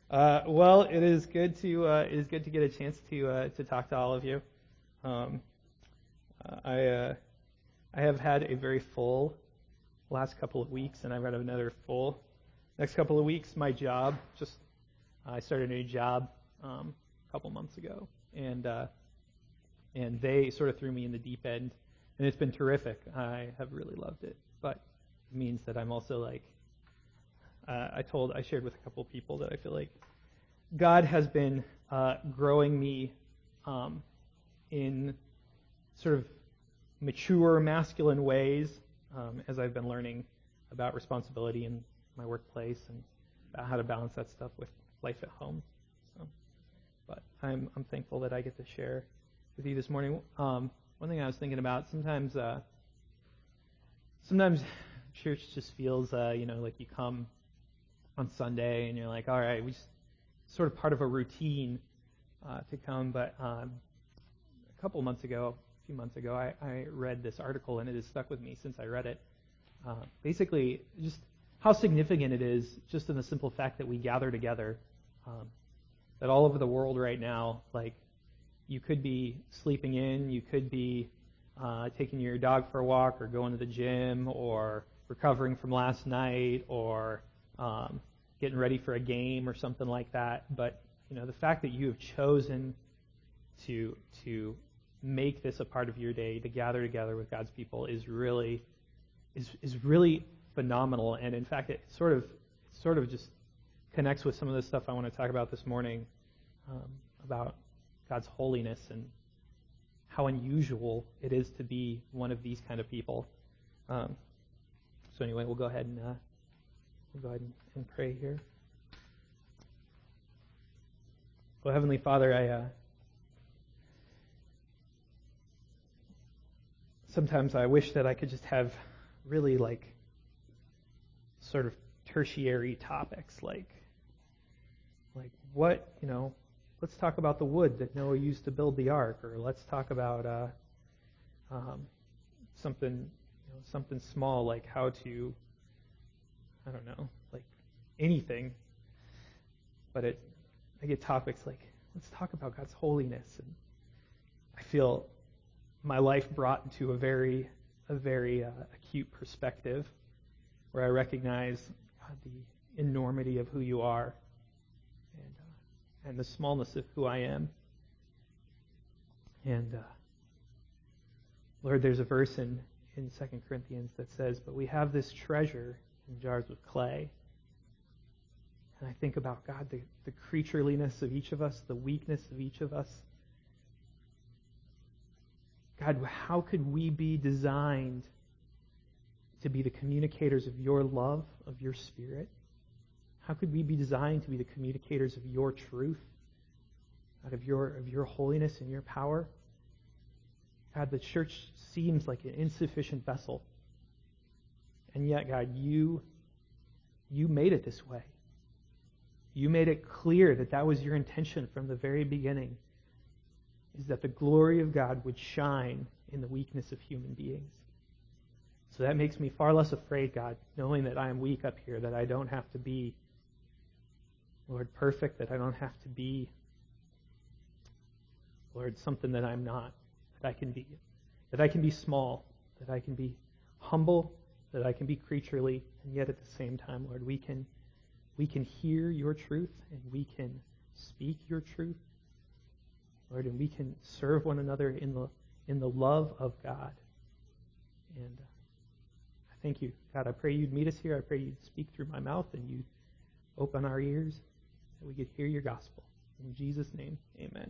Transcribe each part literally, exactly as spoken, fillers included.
Uh, well, it is good to uh, it is good to get a chance to uh, to talk to all of you. Um, uh, I uh, I have had a very full last couple of weeks, and I've got another full next couple of weeks. My job just I started a new job um, a couple months ago, and uh, and they sort of threw me in the deep end, and it's been terrific. I have really loved it, but it means that I'm also like. Uh, I told, I shared with a couple of people that I feel like God has been uh, growing me um, in sort of mature, masculine ways um, as I've been learning about responsibility in my workplace and about how to balance that stuff with life at home. So, but I'm I'm thankful that I get to share with you this morning. Um, one thing I was thinking about sometimes, uh, sometimes church just feels, uh, you know, like you come on Sunday, and you're like, all right, we just sort of part of a routine uh, to come. But um, a couple months ago, a few months ago, I, I read this article, and it has stuck with me since I read it. Uh, basically, just how significant it is, just in the simple fact that we gather together. Um, that all over the world right now, like you could be sleeping in, you could be uh, taking your dog for a walk, or going to the gym, or recovering from last night, or Um, getting ready for a game or something like that. But you know, the fact that you have chosen to to make this a part of your day, to gather together with God's people, is really is is really phenomenal. And in fact, it sort of it sort of just connects with some of the stuff I want to talk about this morning um, about God's holiness and how unusual it is to be one of these kind of people. Um, so anyway, we'll go ahead and. Uh, We'll go ahead and, and pray here. Well, Heavenly Father, I uh, sometimes I wish that I could just have really like sort of tertiary topics, like like what you know. Let's talk about the wood that Noah used to build the ark, or let's talk about uh, um, something you know, something small like how to. I don't know, like anything, but it, I get topics like, let's talk about God's holiness, and I feel my life brought into a very, a very uh, acute perspective, where I recognize God, the enormity of who you are, and uh, and the smallness of who I am. And uh, Lord, there's a verse in in Second Corinthians that says, "But we have this treasure in jars of clay." And I think about, God, the, the creatureliness of each of us, the weakness of each of us. God, how could we be designed to be the communicators of your love, of your Spirit? How could we be designed to be the communicators of your truth, out of your of your holiness and your power? God, the church seems like an insufficient vessel. And yet, God, you, you made it this way. You made it clear that that was your intention from the very beginning, is that the glory of God would shine in the weakness of human beings. So that makes me far less afraid, God, knowing that I am weak up here, that I don't have to be, Lord, perfect, that I don't have to be, Lord, something that I'm not, that I can be, that I can be small, that I can be humble, that I can be creaturely, and yet at the same time, Lord, we can we can hear your truth, and we can speak your truth, Lord, and we can serve one another in the in the love of God. And uh, I thank you, God. I pray you'd meet us here. I pray you'd speak through my mouth, and you'd open our ears, that we could hear your gospel. In Jesus' name, amen.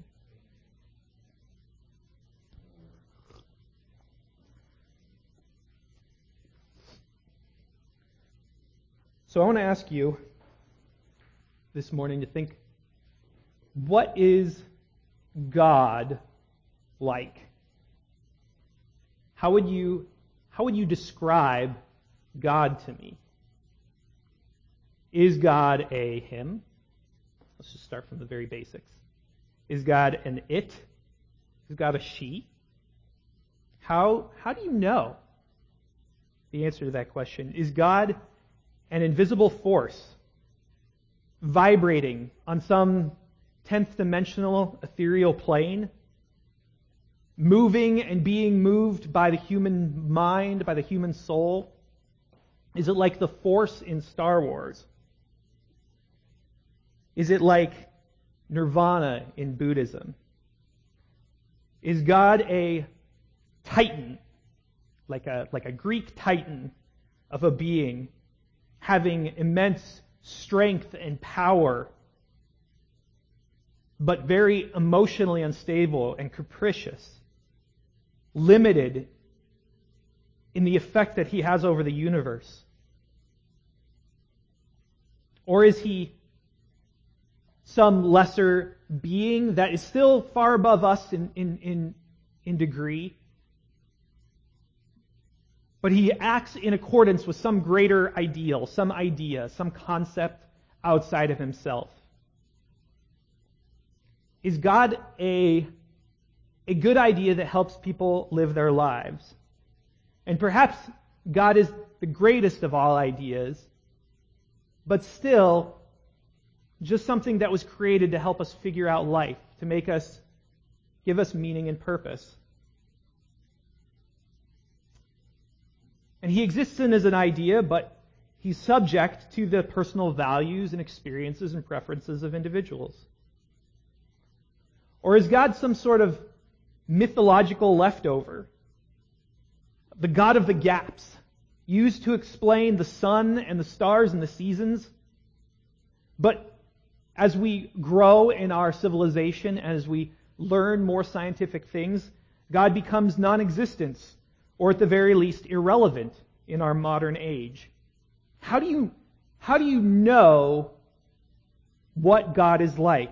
So I want to ask you this morning to think, what is God like? How would you how would you describe God to me? Is God a him? Let's just start from the very basics. Is God an it? Is God a she? How how do you know the answer to that question? Is God an invisible force? vibrating on some tenth dimensional ethereal plane, moving and being moved by the human mind, by the human soul? Is it like the Force in Star Wars? Is it like Nirvana in Buddhism? Is God a titan, like a, like a Greek titan of a being, having immense strength and power, but very emotionally unstable and capricious, limited in the effect that he has over the universe? Or is he some lesser being that is still far above us in, in, in, in degree, but he acts in accordance with some greater ideal, some idea, some concept outside of himself? Is God a, a good idea that helps people live their lives? And perhaps God is the greatest of all ideas, but still just something that was created to help us figure out life, to make us, give us meaning and purpose. And he exists in as an idea, but he's subject to the personal values and experiences and preferences of individuals. Or is God some sort of mythological leftover? The God of the gaps, used to explain the sun and the stars and the seasons. But as we grow in our civilization, as we learn more scientific things, God becomes non-existent, or at the very least irrelevant in our modern age. How do you, how do you know what God is like?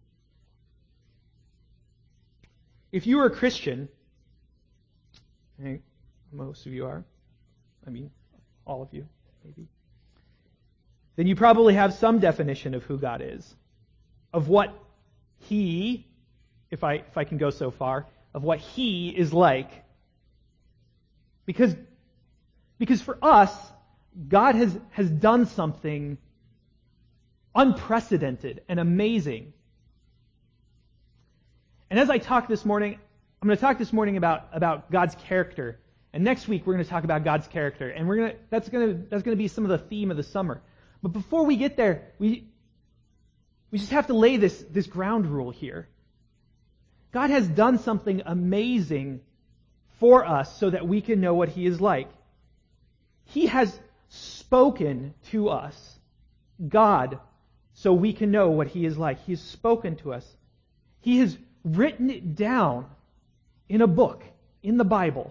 If you were a Christian, I think most of you are, I mean, all of you, maybe, then you probably have some definition of who God is, of what He, if I if I can go so far, of what He is like. Because, because for us, God has, has done something unprecedented and amazing. And as I talk this morning, I'm going to talk this morning about, about God's character. And next week we're going to talk about God's character. And we're going to, that's going to, that's going to be some of the theme of the summer. But before we get there, we, we just have to lay this, this ground rule here. God has done something amazing for us so that we can know what He is like. He has spoken to us, God, so we can know what He is like. He has spoken to us. He has written it down in a book, in the Bible.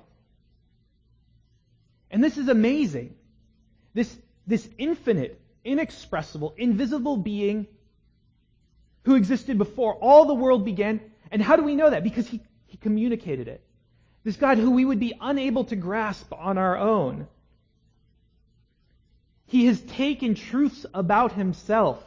And this is amazing. This, this infinite, inexpressible, invisible being who existed before all the world began. And how do we know that? Because He, he communicated it. This God who we would be unable to grasp on our own. He has taken truths about Himself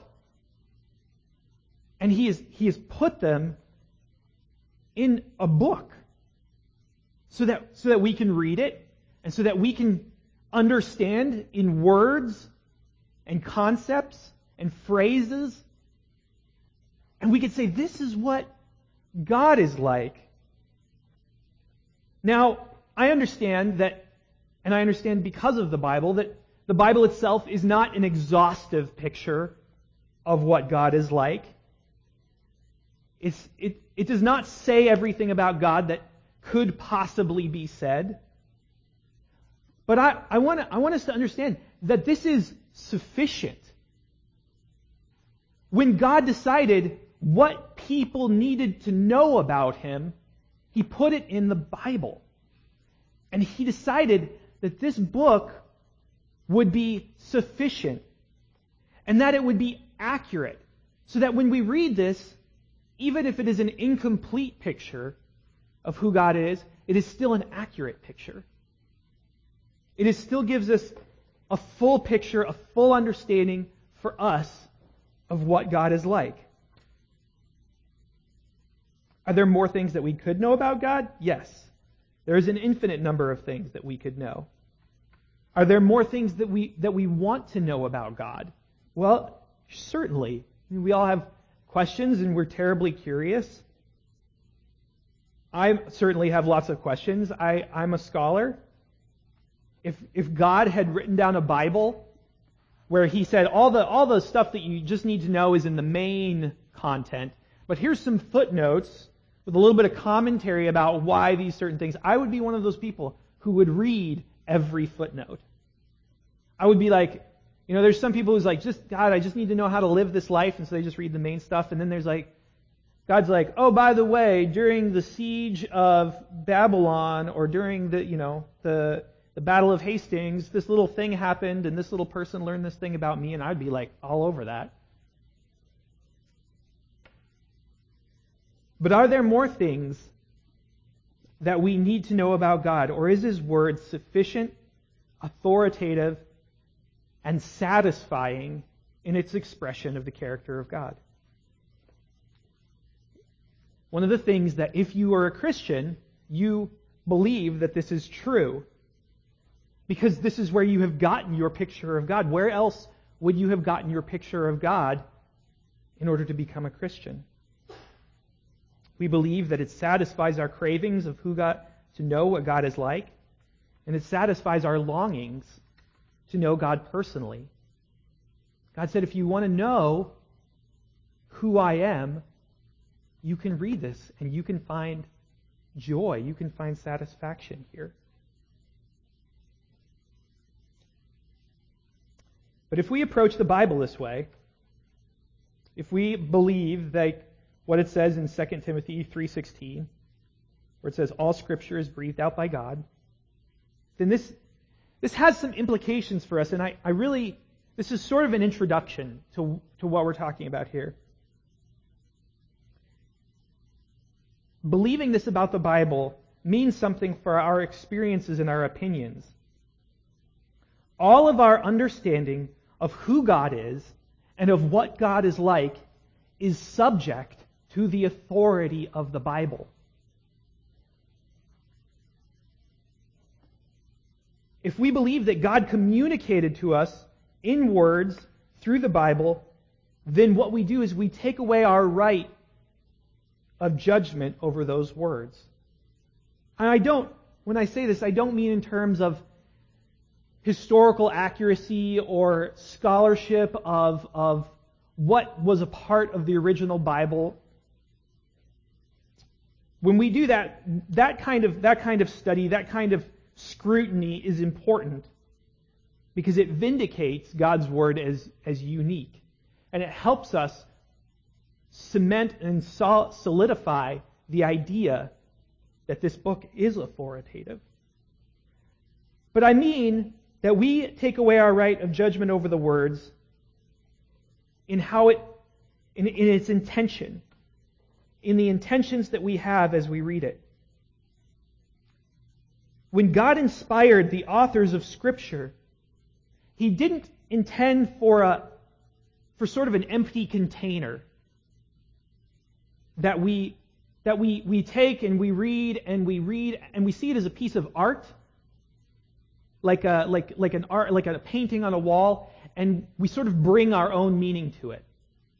and He has, he has put them in a book so that, so that we can read it and so that we can understand in words and concepts and phrases. And we could say, this is what God is like. Now, I understand that, and I understand because of the Bible, that the Bible itself is not an exhaustive picture of what God is like. It's, it, it does not say everything about God that could possibly be said. But I, I want I want us to understand that this is sufficient. When God decided what people needed to know about Him, He put it in the Bible. And He decided that this book would be sufficient and that it would be accurate. So that when we read this, even if it is an incomplete picture of who God is, it is still an accurate picture. It is still gives us a full picture, a full understanding for us of what God is like. Are there more things that we could know about God? Yes. There is an infinite number of things that we could know. Are there more things that we that we want to know about God? Well, Certainly. I mean, we all have questions and we're terribly curious. I certainly have lots of questions. I, I'm a scholar. If if God had written down a Bible where he said all the all the stuff that you just need to know is in the main content, but here's some footnotes with a little bit of commentary about why these certain things, I would be one of those people who would read every footnote. I would be like, you know, there's some people who's like, just, God, I just need to know how to live this life, and so they just read the main stuff, and then there's like, God's like, oh, by the way, during the siege of Babylon, or during the, you know, the the Battle of Hastings, this little thing happened, and this little person learned this thing about me, and I'd be like, all over that. But are there more things that we need to know about God, or is His Word sufficient, authoritative, and satisfying in its expression of the character of God? One of the things that if you are a Christian, you believe that this is true, because this is where you have gotten your picture of God. Where else would you have gotten your picture of God in order to become a Christian? We believe that it satisfies our cravings of who God, to know what God is like, and it satisfies our longings to know God personally. God said, if you want to know who I am, you can read this and you can find joy, you can find satisfaction here. But if we approach the Bible this way, if we believe that what it says in Second Timothy three sixteen, where it says all Scripture is breathed out by God, then this this has some implications for us, and I, I really, this is sort of an introduction to, to what we're talking about here. Believing this about the Bible means something for our experiences and our opinions. All of our understanding of who God is and of what God is like is subject to the authority of the Bible. If we believe that God communicated to us in words through the Bible, then what we do is we take away our right of judgment over those words. And I don't, when I say this, I don't mean in terms of historical accuracy or scholarship of, of what was a part of the original Bible. When we do that, that kind of, that kind of study, that kind of scrutiny is important because it vindicates God's Word as, as unique. And it helps us cement and solidify the idea that this book is authoritative. But I mean that we take away our right of judgment over the words in how it, in, in its intention, in the intentions that we have as we read it. When God inspired the authors of Scripture, He didn't intend for a, for sort of an empty container that we that we, we take and we read and we read and we see it as a piece of art, like a like like an art like a painting on a wall, and we sort of bring our own meaning to it.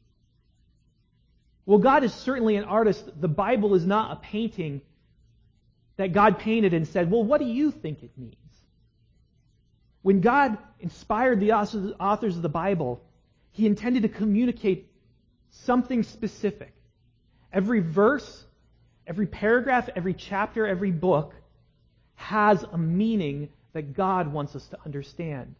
Well, God is certainly an artist. The Bible is not a painting that God painted and said, well, what do you think it means? When God inspired the authors of the Bible, He intended to communicate something specific. Every verse, every paragraph, every chapter, every book has a meaning that God wants us to understand.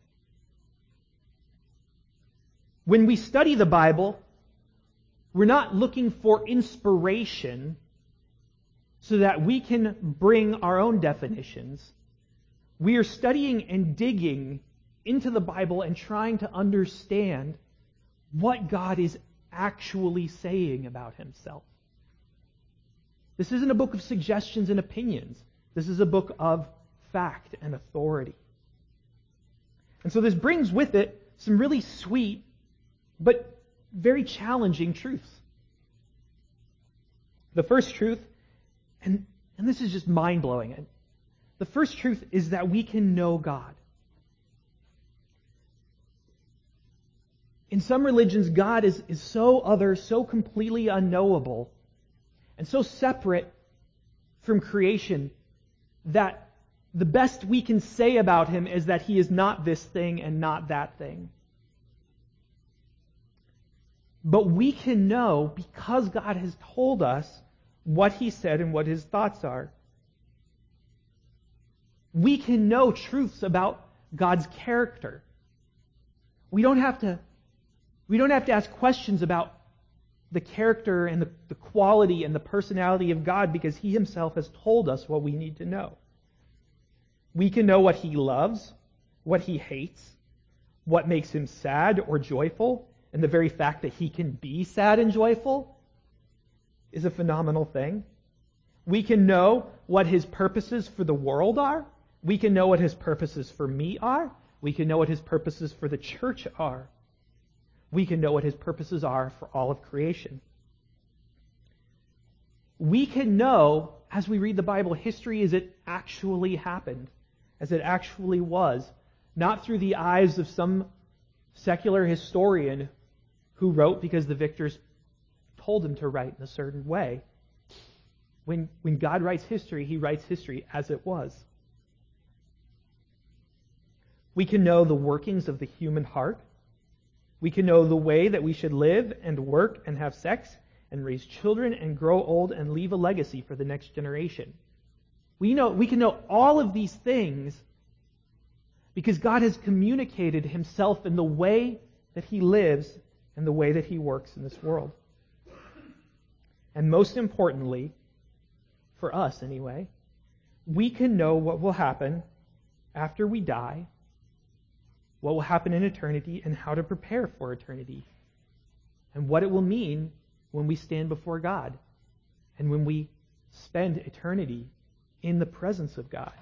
When we study the Bible, we're not looking for inspiration so that we can bring our own definitions. We are studying and digging into the Bible and trying to understand what God is actually saying about Himself. This isn't a book of suggestions and opinions. This is a book of fact and authority. And so this brings with it some really sweet but very challenging truths. The first truth, and, and this is just mind-blowing, the first truth is that we can know God. In some religions, God is, is so other, so completely unknowable, and so separate from creation that the best we can say about him is that he is not this thing and not that thing. But we can know because God has told us what he said and what his thoughts are. We can know truths about God's character. We don't have to, we don't have to ask questions about the character and the, the quality and the personality of God because he himself has told us what we need to know. We can know what he loves, what he hates, what makes him sad or joyful, and the very fact that he can be sad and joyful is a phenomenal thing. We can know what his purposes for the world are. We can know what his purposes for me are. We can know what his purposes for the church are. We can know what his purposes are for all of creation. We can know, as we read the Bible, history as it actually happened, as it actually was, not through the eyes of some secular historian who wrote because the victors told him to write in a certain way. When, when God writes history, he writes history as it was. We can know the workings of the human heart. We can know the way that we should live and work and have sex and raise children and grow old and leave a legacy for the next generation. We know, we can know all of these things because God has communicated himself in the way that he lives and the way that he works in this world. And most importantly, for us anyway, we can know what will happen after we die, what will happen in eternity, and how to prepare for eternity, and what it will mean when we stand before God and when we spend eternity in the presence of God.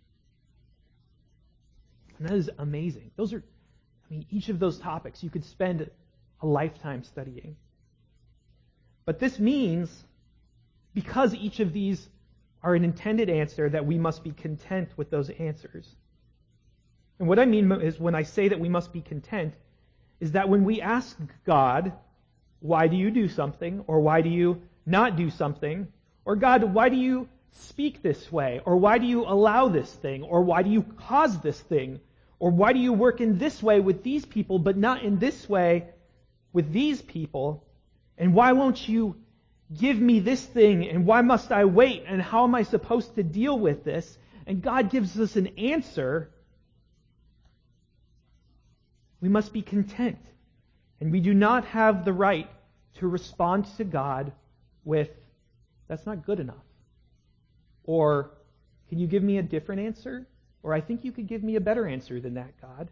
And that is amazing. Those are, I mean, each of those topics you could spend a lifetime studying. But this means, because each of these are an intended answer, that we must be content with those answers. And what I mean is, when I say that we must be content, is that when we ask God, why do you do something? Or why do you not do something? Or God, why do you speak this way? Or why do you allow this thing? Or why do you cause this thing? Or why do you work in this way with these people, but not in this way with these people? And why won't you give me this thing? And why must I wait? And how am I supposed to deal with this? And God gives us an answer. We must be content. And we do not have the right to respond to God with, that's not good enough. Or, can you give me a different answer? Or, I think you could give me a better answer than that, God.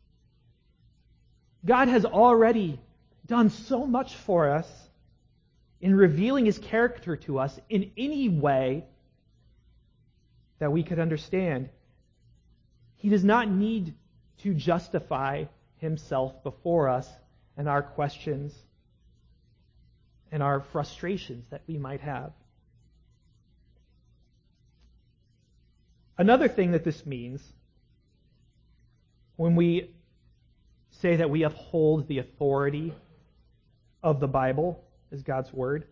God has already done so much for us in revealing his character to us in any way that we could understand. He does not need to justify himself before us and our questions and our frustrations that we might have. Another thing that this means, when we say that we uphold the authority of the Bible as God's Word,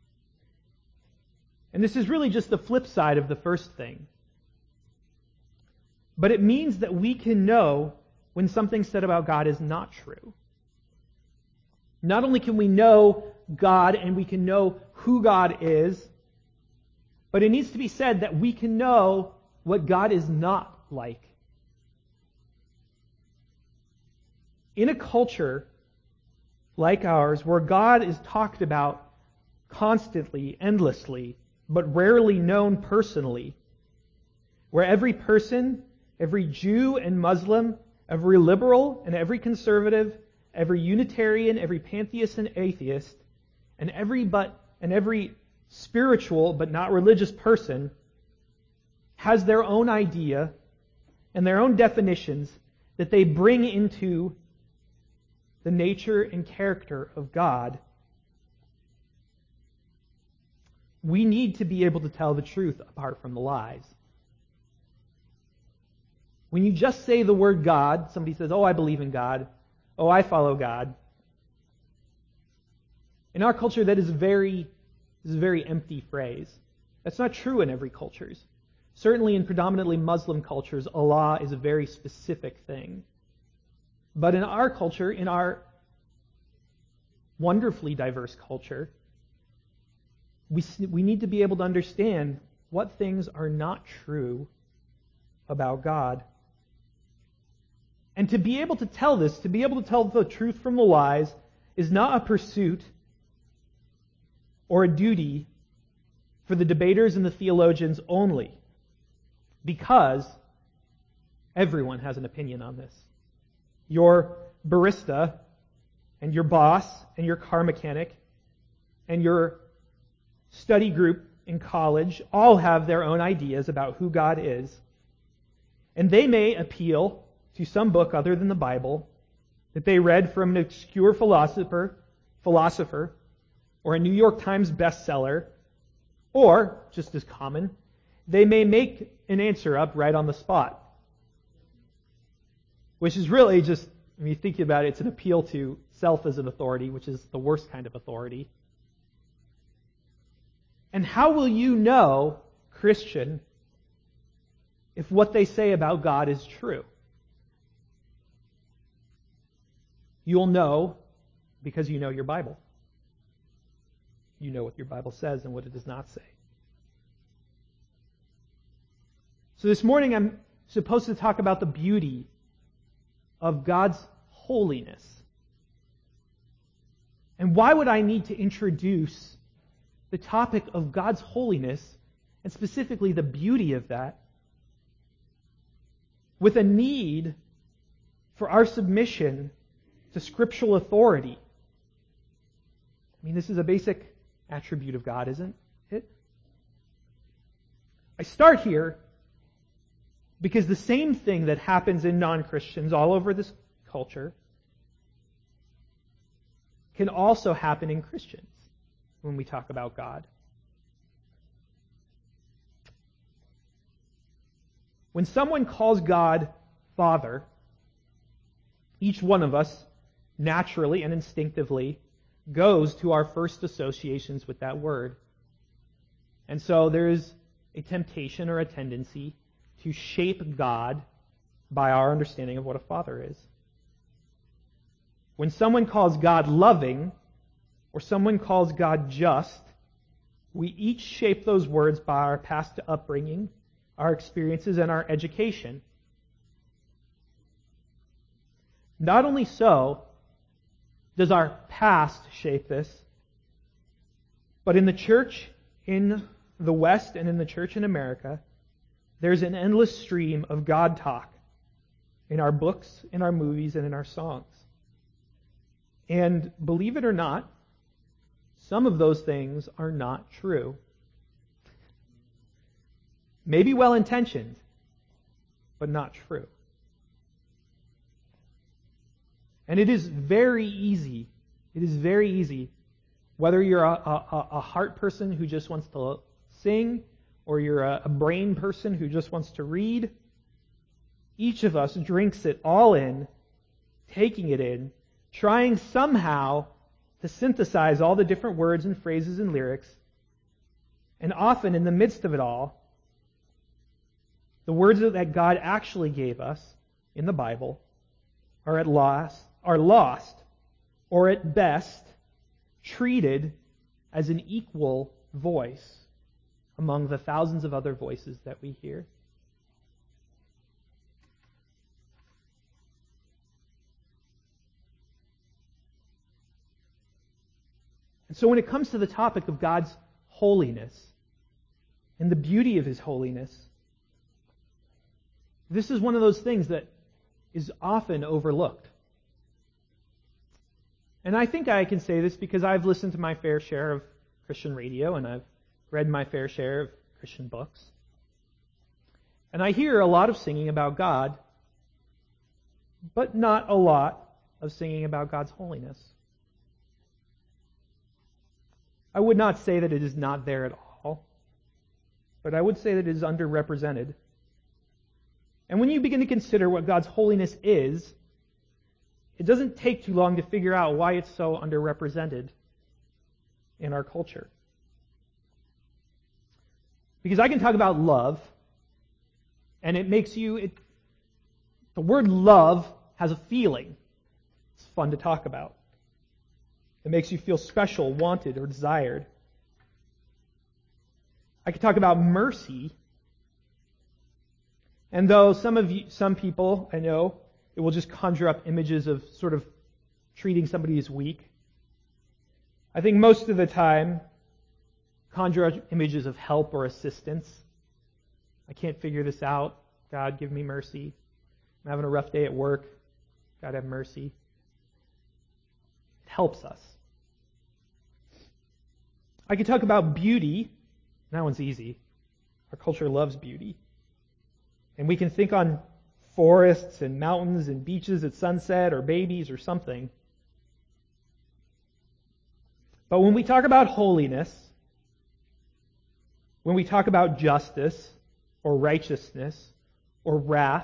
and this is really just the flip side of the first thing, but it means that we can know when something said about God is not true. Not only can we know God and we can know who God is, but it needs to be said that we can know what God is not like. In a culture like ours, where God is talked about constantly, endlessly, but rarely known personally, where every person, every Jew and Muslim, every liberal and every conservative, every Unitarian, every pantheist and atheist, and every but and every spiritual but not religious person has their own idea and their own definitions that they bring into the nature and character of God. We need to be able to tell the truth apart from the lies. When you just say the word God, somebody says, oh, I believe in God. Oh, I follow God. In our culture, that is very, is a very empty phrase. That's not true in every culture. Certainly in predominantly Muslim cultures, Allah is a very specific thing. But in our culture, in our wonderfully diverse culture, we, we need to be able to understand what things are not true about God. And to be able to tell this, to be able to tell the truth from the lies, is not a pursuit or a duty for the debaters and the theologians only, because everyone has an opinion on this. Your barista and your boss and your car mechanic and your study group in college all have their own ideas about who God is. And they may appeal to some book other than the Bible that they read from an obscure philosopher, philosopher, or a New York Times bestseller, or, just as common, they may make an answer up right on the spot. Which is really just, when you think about it, it's an appeal to self as an authority, which is the worst kind of authority. And how will you know, Christian, if what they say about God is true? You'll know because you know your Bible. You know what your Bible says and what it does not say. So this morning I'm supposed to talk about the beauty of God's holiness. And why would I need to introduce the topic of God's holiness, and specifically the beauty of that, with a need for our submission to scriptural authority? I mean, this is a basic attribute of God, isn't it? I start here because the same thing that happens in non-Christians all over this culture can also happen in Christians when we talk about God. When someone calls God Father, each one of us naturally and instinctively goes to our first associations with that word. And so there's a temptation or a tendency to shape God by our understanding of what a father is. When someone calls God loving, or someone calls God just, we each shape those words by our past upbringing, our experiences, and our education. Not only so does our past shape this, but in the church in the West and in the church in America, there's an endless stream of God talk in our books, in our movies, and in our songs. And believe it or not, some of those things are not true. Maybe well-intentioned, but not true. And it is very easy, it is very easy, whether you're a, a, a heart person who just wants to sing, or you're a, a brain person who just wants to read, each of us drinks it all in, taking it in, trying somehow to synthesize all the different words and phrases and lyrics, and often in the midst of it all, the words that God actually gave us in the Bible are at loss, are lost, or at best, treated as an equal voice among the thousands of other voices that we hear. And so when it comes to the topic of God's holiness and the beauty of His holiness, this is one of those things that is often overlooked. And I think I can say this because I've listened to my fair share of Christian radio and I've read my fair share of Christian books. And I hear a lot of singing about God, but not a lot of singing about God's holiness. I would not say that it is not there at all, but I would say that it is underrepresented. And when you begin to consider what God's holiness is, it doesn't take too long to figure out why it's so underrepresented. in our culture. Because I can talk about love, and it makes you, it, the word love has a feeling. It's fun to talk about. It makes you feel special, wanted, or desired. I could talk about mercy, and though some of you, some people, I know, it will just conjure up images of sort of treating somebody as weak. I think most of the time, conjure up images of help or assistance. I can't figure this out. God, give me mercy. I'm having a rough day at work. God, have mercy. It helps us. I could talk about beauty. That one's easy. Our culture loves beauty. And we can think on forests and mountains and beaches at sunset or babies or something. But when we talk about holiness, when we talk about justice or righteousness or wrath,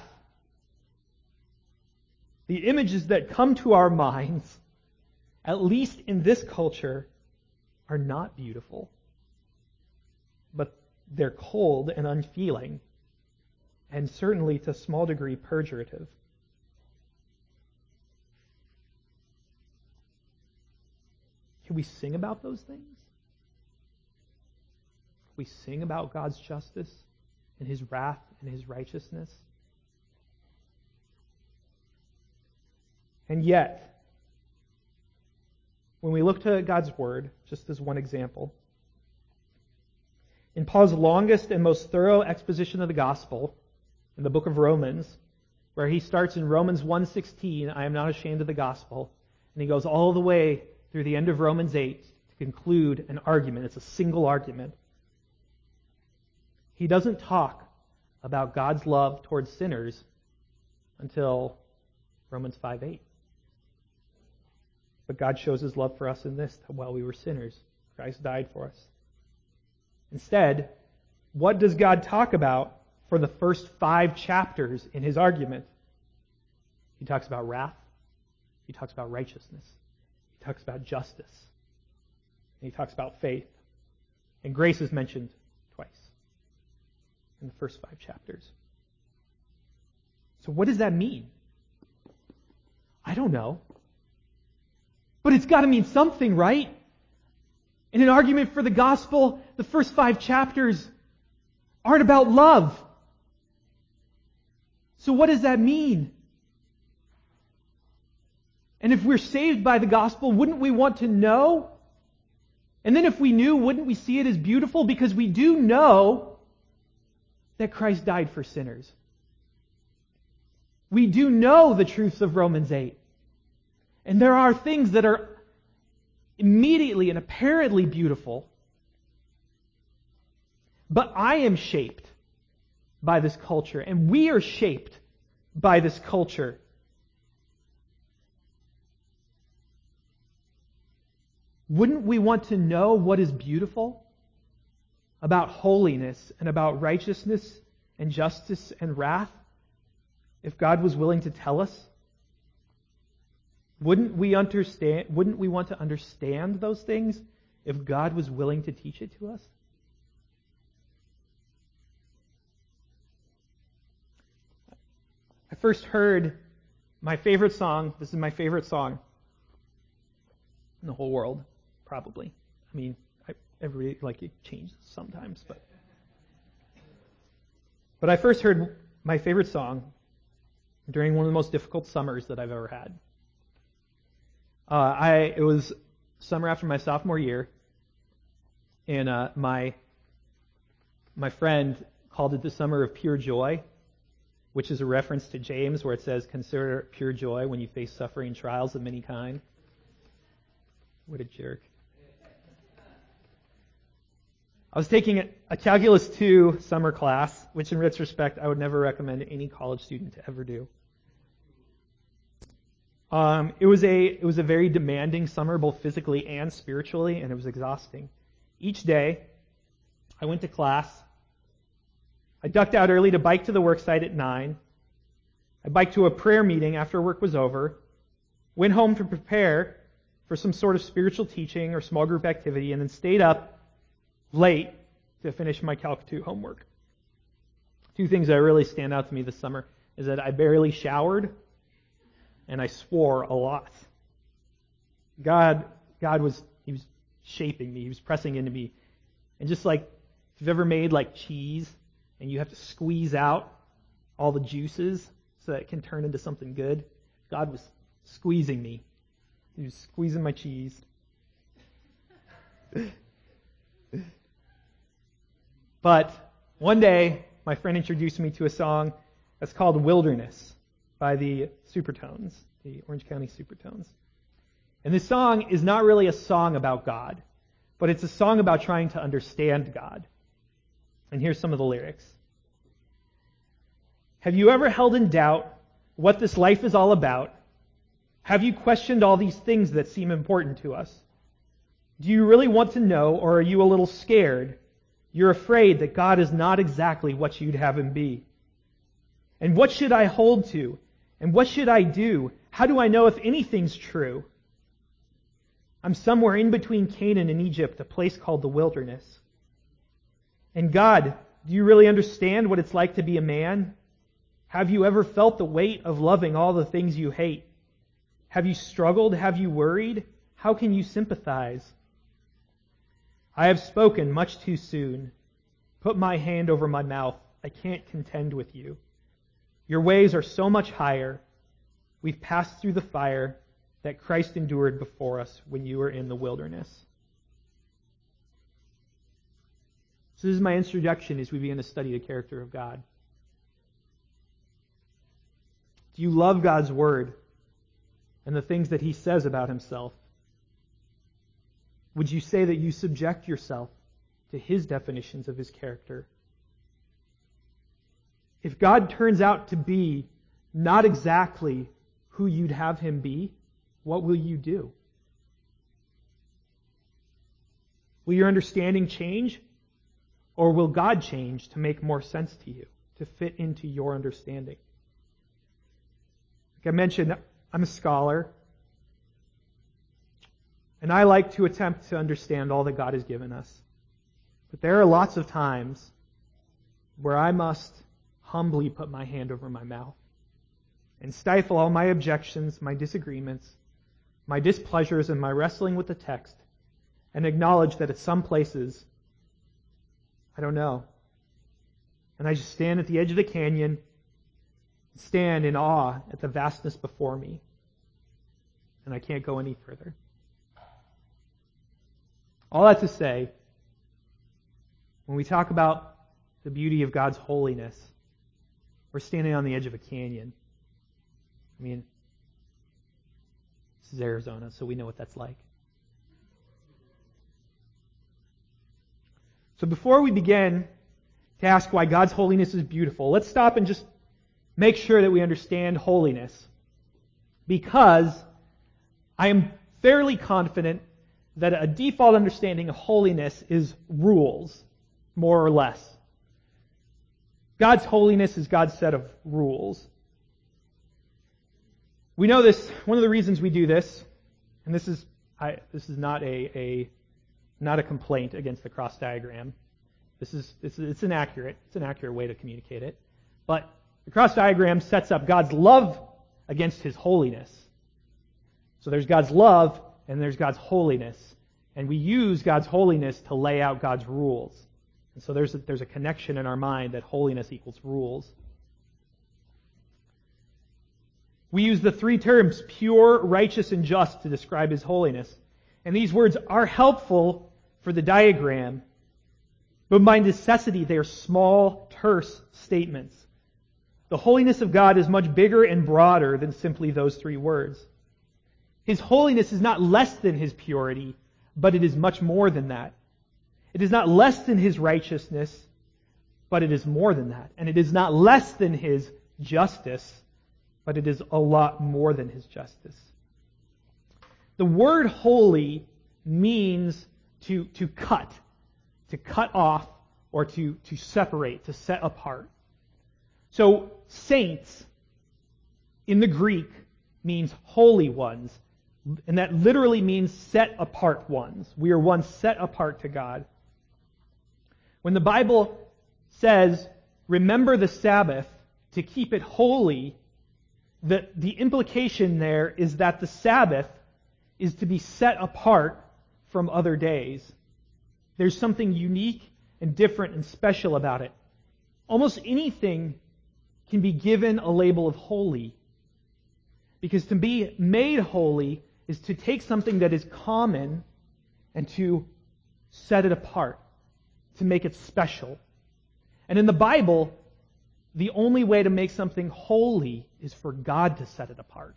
the images that come to our minds, at least in this culture, are not beautiful. But they're cold and unfeeling, and certainly to a small degree pejorative. Can we sing about those things? We sing about God's justice and His wrath and His righteousness. And yet, when we look to God's Word, just as one example, in Paul's longest and most thorough exposition of the gospel, in the book of Romans, where he starts in Romans one sixteen, I am not ashamed of the gospel, and he goes all the way through the end of Romans eight to conclude an argument. It's a single argument. He doesn't talk about God's love towards sinners until Romans five eight. But God shows His love for us in this, that while we were sinners, Christ died for us. Instead, what does God talk about for the first five chapters in His argument? He talks about wrath. He talks about righteousness. He talks about justice. And He talks about faith. And grace is mentioned twice in the first five chapters. So what does that mean? I don't know. But it's got to mean something, right? In an argument for the gospel, the first five chapters aren't about love. So what does that mean? And if we're saved by the gospel, wouldn't we want to know? And then if we knew, wouldn't we see it as beautiful? Because we do know that Christ died for sinners. We do know the truths of Romans eight. And there are things that are immediately and apparently beautiful. But I am shaped by this culture, and we are shaped by this culture. Wouldn't we want to know what is beautiful about holiness and about righteousness and justice and wrath if God was willing to tell us? Wouldn't we understand, wouldn't we want to understand those things if God was willing to teach it to us? I first heard my favorite song. This is my favorite song in the whole world, probably. I mean, I, every like it changes sometimes, but but I first heard my favorite song during one of the most difficult summers that I've ever had. Uh, I it was summer after my sophomore year, and uh, my my friend called it the summer of pure joy, which is a reference to James where it says, "Consider it pure joy when you face suffering and trials of many kind." What a jerk! I was taking a, a Calculus two summer class, which in retrospect I would never recommend any college student to ever do. Um, it was a it was a very demanding summer, both physically and spiritually, and it was exhausting. Each day, I went to class. I ducked out early to bike to the work site at nine. I biked to a prayer meeting after work was over. Went home to prepare for some sort of spiritual teaching or small group activity and then stayed up late to finish my Calc two homework. Two things that really stand out to me this summer is that I barely showered and I swore a lot. God, God was, He was shaping me. He was pressing into me. And just like, if you've ever made like cheese and you have to squeeze out all the juices so that it can turn into something good, God was squeezing me. He was squeezing my cheese. But one day, my friend introduced me to a song that's called Wilderness by the Supertones, the Orange County Supertones. And this song is not really a song about God, but it's a song about trying to understand God. And here's some of the lyrics. Have you ever held in doubt what this life is all about? Have you questioned all these things that seem important to us? Do you really want to know, or are you a little scared? You're afraid that God is not exactly what you'd have Him be. And what should I hold to? And what should I do? How do I know if anything's true? I'm somewhere in between Canaan and Egypt, a place called the wilderness. And God, do you really understand what it's like to be a man? Have you ever felt the weight of loving all the things you hate? Have you struggled? Have you worried? How can you sympathize? I have spoken much too soon. Put my hand over my mouth. I can't contend with you. Your ways are so much higher. We've passed through the fire that Christ endured before us when you were in the wilderness. So this is my introduction as we begin to study the character of God. Do you love God's Word and the things that He says about Himself? Would you say that you subject yourself to His definitions of His character? If God turns out to be not exactly who you'd have Him be, what will you do? Will your understanding change? Or will God change to make more sense to you, to fit into your understanding? Like I mentioned, I'm a scholar. And I like to attempt to understand all that God has given us. But there are lots of times where I must humbly put my hand over my mouth and stifle all my objections, my disagreements, my displeasures, and my wrestling with the text, and acknowledge that at some places, I don't know. And I just stand at the edge of the canyon, stand in awe at the vastness before me, and I can't go any further. All that to say, when we talk about the beauty of God's holiness, we're standing on the edge of a canyon. I mean, this is Arizona, so we know what that's like. So before we begin to ask why God's holiness is beautiful, let's stop and just make sure that we understand holiness. Because I am fairly confident that a default understanding of holiness is rules, more or less. God's holiness is God's set of rules. We know this, one of the reasons we do this, and this is I, this is not a, a not a complaint against the cross diagram. This is, this is it's an accurate, it's an accurate way to communicate it. But the cross diagram sets up God's love against His holiness. So there's God's love and there's God's holiness. And we use God's holiness to lay out God's rules. And so there's a, there's a connection in our mind that holiness equals rules. We use the three terms, pure, righteous, and just, to describe His holiness. And these words are helpful for the diagram, but by necessity they are small, terse statements. The holiness of God is much bigger and broader than simply those three words. His holiness is not less than His purity, but it is much more than that. It is not less than His righteousness, but it is more than that. And it is not less than His justice, but it is a lot more than His justice. The word holy means to, to cut, to cut off, or to, to separate, to set apart. So, saints, in the Greek, means holy ones, And that literally means set apart ones. We are ones set apart to God. When the Bible says, remember the Sabbath to keep it holy, the, the implication there is that the Sabbath is to be set apart from other days. There's something unique and different and special about it. Almost anything can be given a label of holy. Because to be made holy is to take something that is common and to set it apart, to make it special. And in the Bible, the only way to make something holy is for God to set it apart.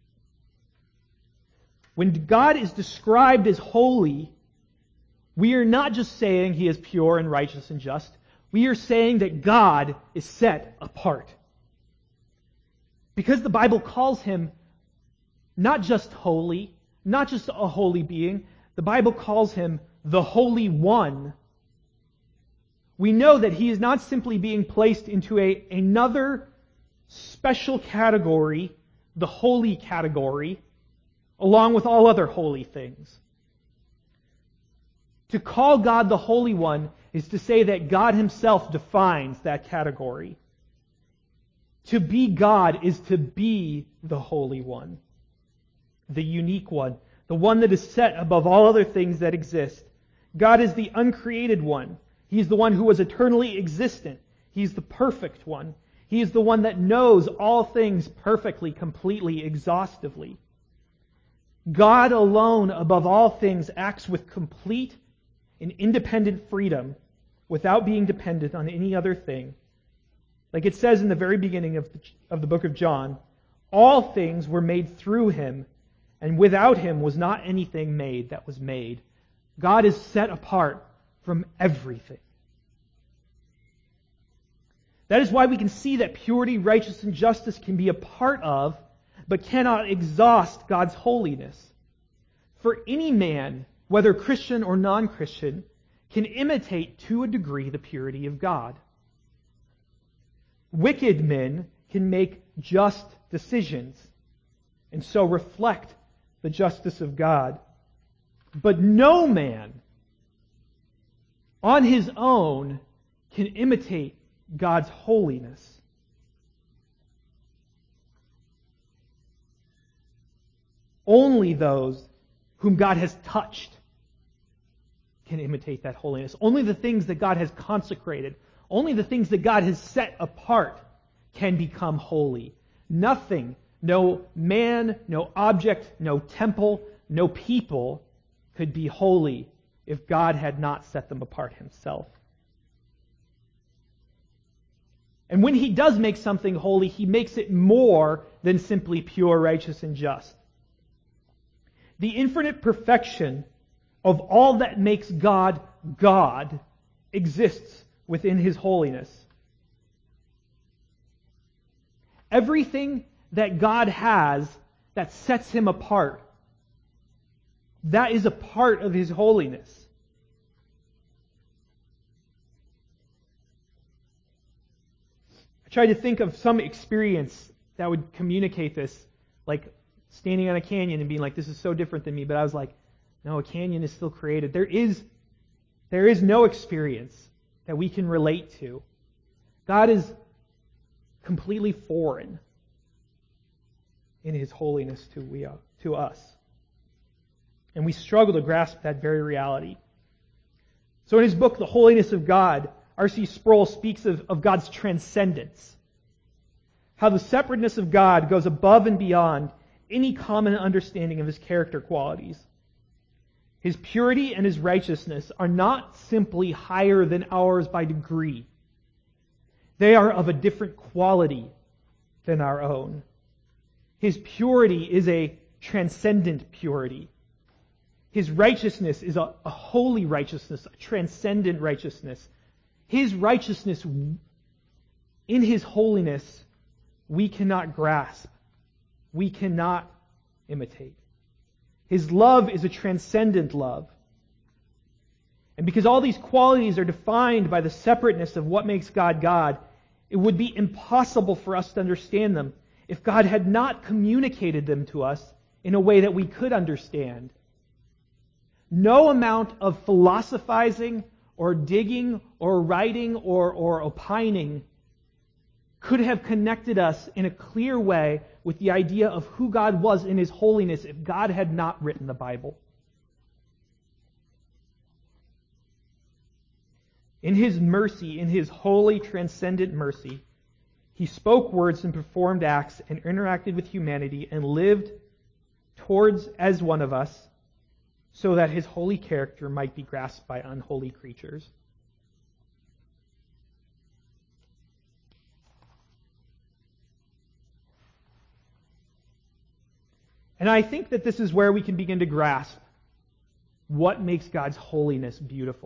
When God is described as holy, we are not just saying He is pure and righteous and just. We are saying that God is set apart. Because the Bible calls Him not just holy, not just a holy being, the Bible calls Him the Holy One. We know that He is not simply being placed into a, another special category, the holy category, along with all other holy things. To call God the Holy One is to say that God Himself defines that category. To be God is to be the Holy One, the unique one, the one that is set above all other things that exist. God is the uncreated one. He's the one who was eternally existent. He's the perfect one. He is the one that knows all things perfectly, completely, exhaustively. God alone, above all things, acts with complete and independent freedom without being dependent on any other thing. Like it says in the very beginning of the, of the book of John, all things were made through Him, and without Him was not anything made that was made. God is set apart from everything. That is why we can see that purity, righteousness, and justice can be a part of, but cannot exhaust God's holiness. For any man, whether Christian or non-Christian, can imitate to a degree the purity of God. Wicked men can make just decisions and so reflect the justice of God. But no man on his own can imitate God's holiness. Only those whom God has touched can imitate that holiness. Only the things that God has consecrated, only the things that God has set apart can become holy. Nothing, no man, no object, no temple, no people could be holy if God had not set them apart Himself. And when He does make something holy, He makes it more than simply pure, righteous, and just. The infinite perfection of all that makes God God exists within His holiness. Everything that God has that sets Him apart, that is a part of His holiness. I tried to think of some experience that would communicate this, like standing on a canyon and being like, this is so different than me, but I was like, no, a canyon is still created. There is, there is no experience that we can relate to. God is completely foreign in His holiness to we to us. And we struggle to grasp that very reality. So in his book, The Holiness of God, R C Sproul speaks of, of God's transcendence. How the separateness of God goes above and beyond any common understanding of His character qualities. His purity and His righteousness are not simply higher than ours by degree. They are of a different quality than our own. His purity is a transcendent purity. His righteousness is a, a holy righteousness, a transcendent righteousness. His righteousness, in His holiness, we cannot grasp. We cannot imitate. His love is a transcendent love. And because all these qualities are defined by the separateness of what makes God God, it would be impossible for us to understand them if God had not communicated them to us in a way that we could understand. No amount of philosophizing or digging or writing or, or opining could have connected us in a clear way with the idea of who God was in His holiness if God had not written the Bible. In His mercy, in His holy, transcendent mercy, He spoke words and performed acts and interacted with humanity and lived towards as one of us so that His holy character might be grasped by unholy creatures. And I think that this is where we can begin to grasp what makes God's holiness beautiful.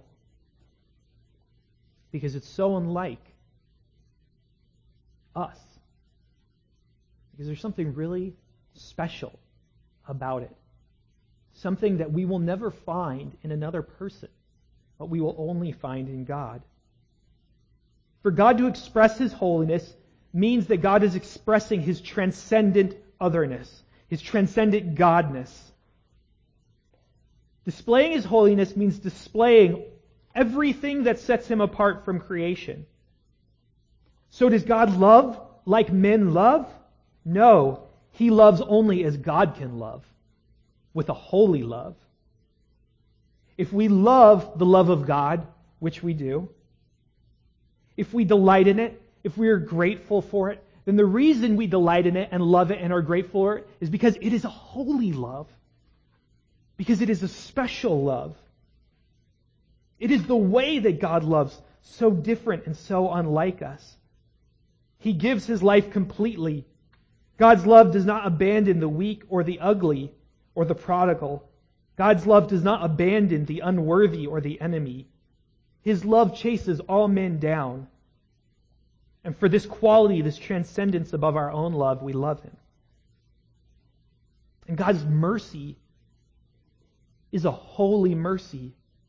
Because it's so unlike us. Because there's something really special about it. Something that we will never find in another person, but we will only find in God. For God to express His holiness means that God is expressing His transcendent otherness, His transcendent godness. Displaying His holiness means displaying everything that sets Him apart from creation. So does God love like men love? No. He loves only as God can love, with a holy love. If we love the love of God, which we do, if we delight in it, if we are grateful for it, then the reason we delight in it and love it and are grateful for it is because it is a holy love. Because it is a special love. It is the way that God loves, so different and so unlike us. He gives His life completely. God's love does not abandon the weak or the ugly or the prodigal. God's love does not abandon the unworthy or the enemy. His love chases all men down. And for this quality, this transcendence above our own love, we love Him. And God's mercy is a holy mercy.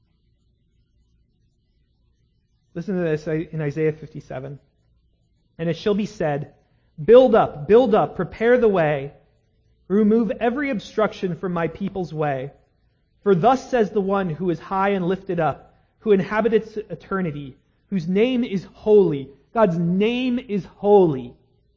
Listen to this in Isaiah fifty-seven. And it shall be said, build up, build up, prepare the way, remove every obstruction from my people's way. For thus says the one who is high and lifted up, who inhabits eternity, whose name is holy. God's name is holy.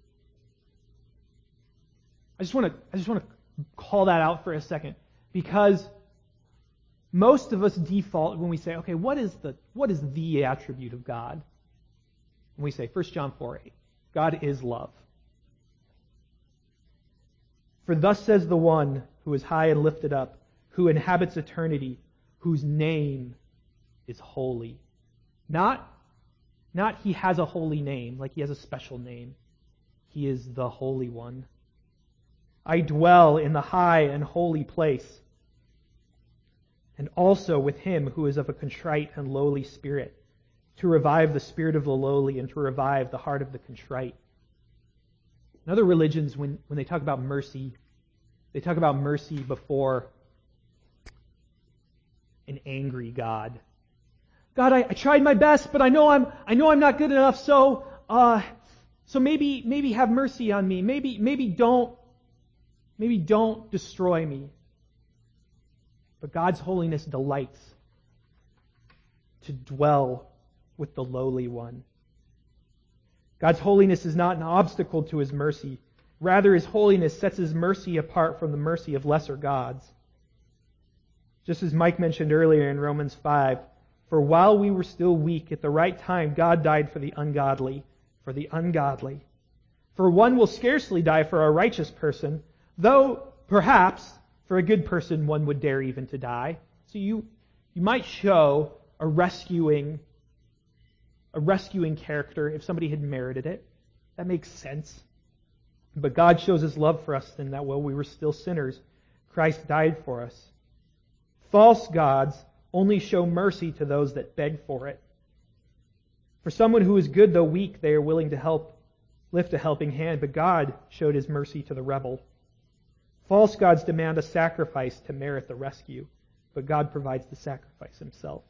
I just want to, I just want to call that out for a second, because most of us default when we say, okay, what is the what is the attribute of God? And we say, First John four eight, God is love. For thus says the one who is high and lifted up, who inhabits eternity, whose name is holy. Not, not he has a holy name, like he has a special name. He is the Holy One. I dwell in the high and holy place, and also with him who is of a contrite and lowly spirit, to revive the spirit of the lowly and to revive the heart of the contrite. In other religions, when, when they talk about mercy, they talk about mercy before an angry God. God, I, I tried my best, but I know I'm I know I'm not good enough, so uh so maybe maybe have mercy on me. Maybe maybe don't maybe don't destroy me. But God's holiness delights to dwell with the lowly one. God's holiness is not an obstacle to His mercy. Rather, His holiness sets His mercy apart from the mercy of lesser gods. Just as Mike mentioned earlier in Romans five, for while we were still weak, at the right time God died for the ungodly, for the ungodly. For one will scarcely die for a righteous person, though perhaps for a good person one would dare even to die. So you, you might show a rescuing, a rescuing character if somebody had merited it. That makes sense. But God shows His love for us in that while we were still sinners, Christ died for us. False gods only show mercy to those that beg for it. For someone who is good though weak, they are willing to help, lift a helping hand, but God showed His mercy to the rebel. False gods demand a sacrifice to merit the rescue, but God provides the sacrifice Himself.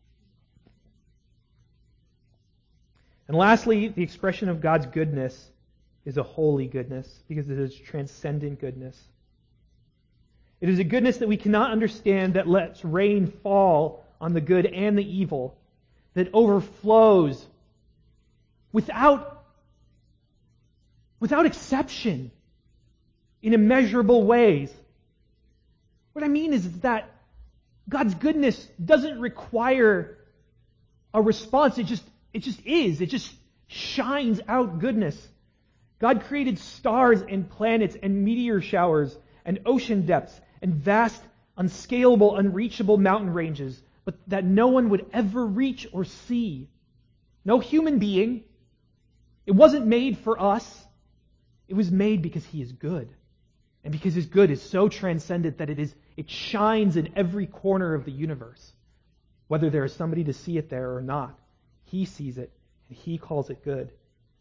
And lastly, the expression of God's goodness is a holy goodness, because it is transcendent goodness. It is a goodness that we cannot understand, that lets rain fall on the good and the evil, that overflows without, without exception in immeasurable ways. What I mean is that God's goodness doesn't require a response. It just, it just is. It just shines out goodness. God created stars and planets and meteor showers and ocean depths and vast, unscalable, unreachable mountain ranges, but that no one would ever reach or see. No human being. It wasn't made for us. It was made because He is good. And because His good is so transcendent that it is it shines in every corner of the universe. Whether there is somebody to see it there or not, He sees it and He calls it good.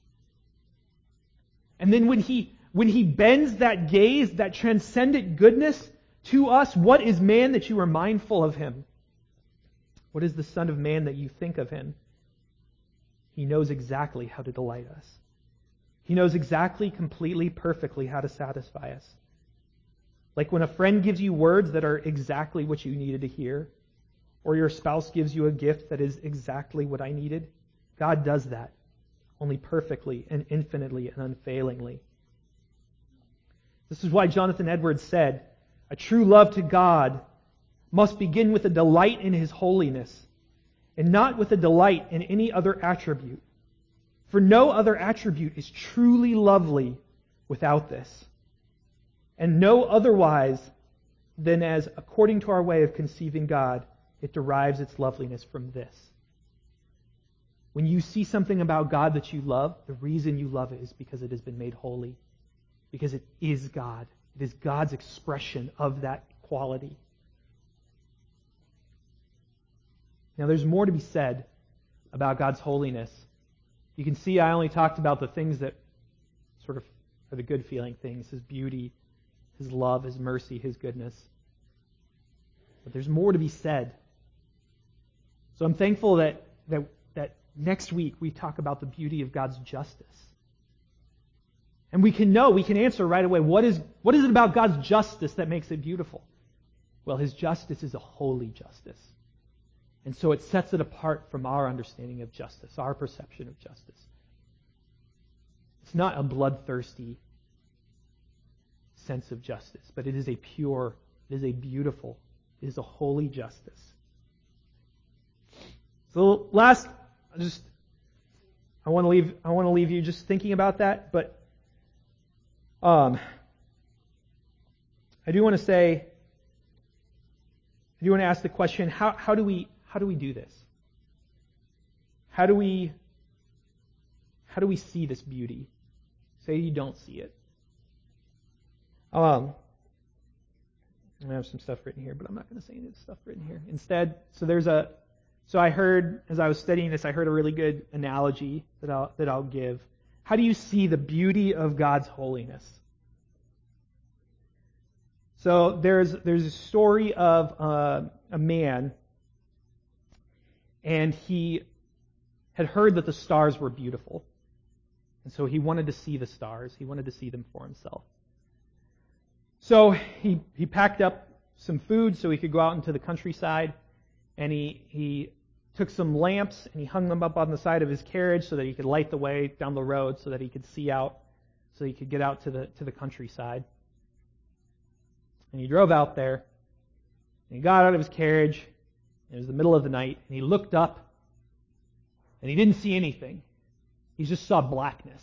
And then when He when He bends that gaze, that transcendent goodness to us, what is man that you are mindful of Him? What is the Son of Man that you think of Him? He knows exactly how to delight us. He knows exactly, completely, perfectly how to satisfy us. Like when a friend gives you words that are exactly what you needed to hear, or your spouse gives you a gift that is exactly what I needed. God does that, only perfectly and infinitely and unfailingly. This is why Jonathan Edwards said, a true love to God must begin with a delight in His holiness, and not with a delight in any other attribute. For no other attribute is truly lovely without this, and no otherwise than as, according to our way of conceiving God, it derives its loveliness from this. When you see something about God that you love, the reason you love it is because it has been made holy, because it is God. It is God's expression of that quality. Now, there's more to be said about God's holiness. You can see I only talked about the things that sort of are the good feeling things, His beauty, His love, His mercy, His goodness. But there's more to be said. So I'm thankful that, that, that next week we talk about the beauty of God's justice. And we can know, we can answer right away, what is, what is it about God's justice that makes it beautiful? Well, His justice is a holy justice. And so it sets it apart from our understanding of justice, our perception of justice. It's not a bloodthirsty sense of justice, but it is a pure, it is a beautiful, it is a holy justice. So last, just I want to leave I want to leave you just thinking about that, but um, I do want to say, I do want to ask the question: how how do we how do we do this? How do we how do we see this beauty? Say you don't see it. Um, I have some stuff written here, but I'm not going to say any of the stuff written here. Instead, so there's a, so I heard, as I was studying this, I heard a really good analogy that I'll, that I'll give. How do you see the beauty of God's holiness? So there's, there's a story of uh, a man, and he had heard that the stars were beautiful. And so he wanted to see the stars. He wanted to see them for himself. So he, he packed up some food so he could go out into the countryside, and he, he took some lamps and he hung them up on the side of his carriage so that he could light the way down the road so that he could see out, so he could get out to the to the countryside. And he drove out there, and he got out of his carriage. It was the middle of the night, and he looked up, and he didn't see anything. He just saw blackness.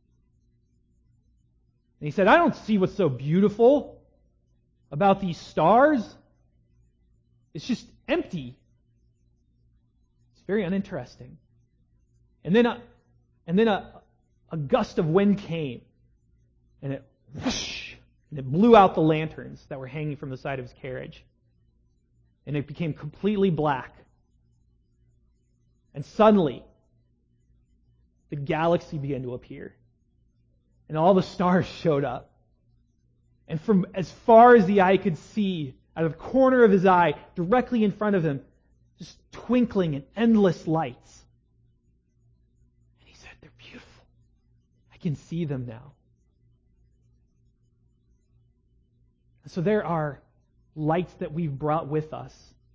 And he said, I don't see what's so beautiful about these stars. It's just empty. It's very uninteresting. And then a, and then a, a gust of wind came, and it whoosh, and it blew out the lanterns that were hanging from the side of his carriage. And it became completely black. And suddenly, the galaxy began to appear. And all the stars showed up. And from as far as the eye could see, out of the corner of his eye, directly in front of him, just twinkling in endless lights. And he said, they're beautiful. I can see them now. And so there are lights that we've brought with us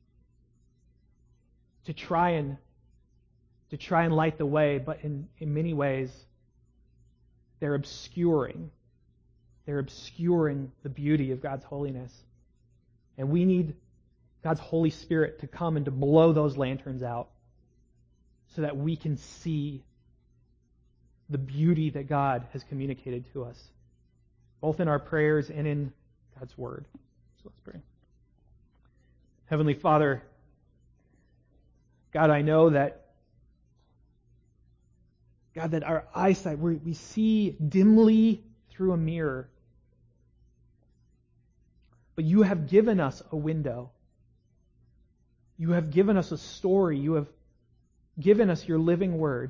to try and to try and light the way, but in, in many ways they're obscuring. They're obscuring the beauty of God's holiness. And we need God's Holy Spirit to come and to blow those lanterns out so that we can see the beauty that God has communicated to us, both in our prayers and in God's Word. So let's pray. Heavenly Father, God, I know that God, that our eyesight, we we see dimly through a mirror. But you have given us a window. You have given us a story. You have given us your living word.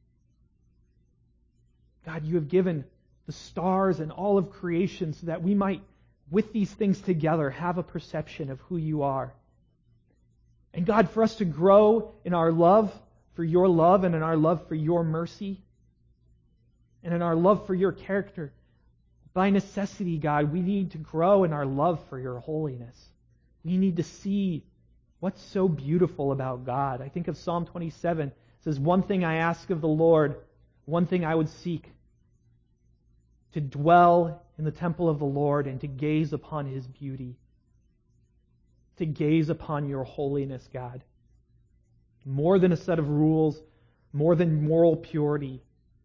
God, you have given the stars and all of creation so that we might, with these things together, have a perception of who you are. And God, for us to grow in our love for your love and in our love for your mercy and in our love for your character, by necessity, God, we need to grow in our love for your holiness. We need to see what's so beautiful about God. I think of Psalm twenty-seven. It says, one thing I ask of the Lord, one thing I would seek, to dwell in the temple of the Lord and to gaze upon His beauty, to gaze upon your holiness, God. More than a set of rules, more than moral purity.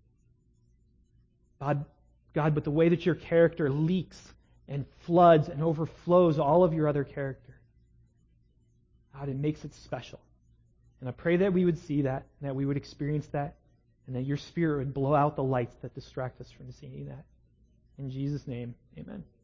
God, God, but the way that your character leaks and floods and overflows all of your other character. God, it makes it special. And I pray that we would see that, and that we would experience that, and that your Spirit would blow out the lights that distract us from seeing that. In Jesus' name, amen.